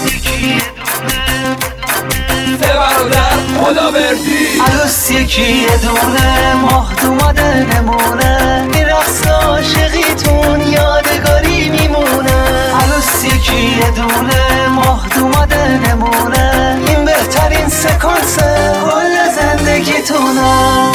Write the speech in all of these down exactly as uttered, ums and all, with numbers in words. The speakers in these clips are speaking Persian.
سه برادر خداوردی عروس یکی یه دونه ماه اومده نمونه این رقص عاشقیتون یادگاری میمونه عروس یکی یه دونه ماه اومده نمونه این بهترین سکانس کل زندگیتونه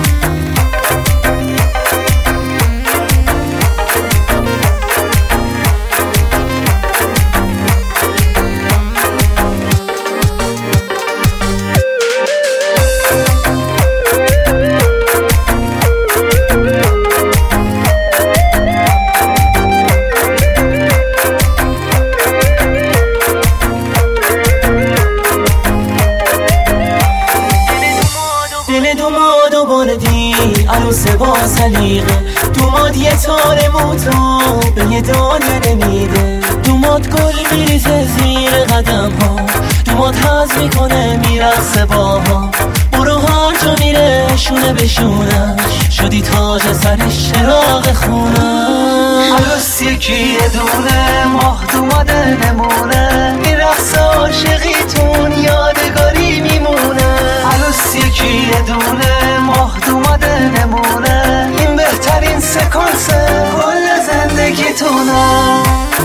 دل دومادو بردی عروس با سلیقه دوماد یه تار موتو به یه دانه نمیده دوماد گل میریزه زیر قدم ها دوماد حز میکنه میرقصه باها برو هر جا میره شونه به شونش شدی تاج سرش چراغ خونش عروس یکی یه دونه ماه اومده نمونه این رقص عاشقیتون یادگاری میمونه عروس یکی یه دونه ماه اومده نمونه این بهترین سکانس کل زندگیتونه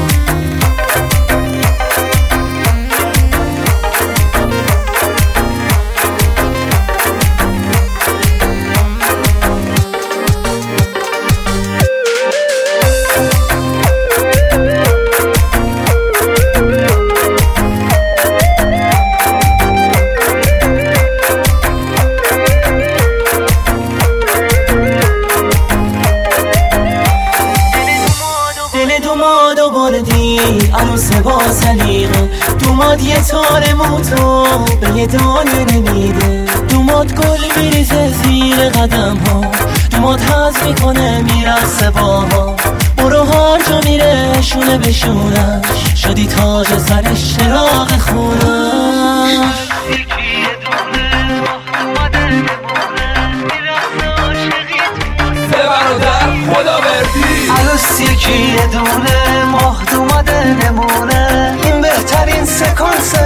دومادو بردی عروس با سلیقه دوماد یه تار موتو به یه دانه نمیده دوماد گل میریزه زیر قدم ها دوماد حز میکنه میرقصه باها برو هر جا میره شونه به شونش شدی تاج سرش چراغ خونش سه برادر خداوردی عروس یکی یه دونه ماه اومده نمونه این بهترین سکانس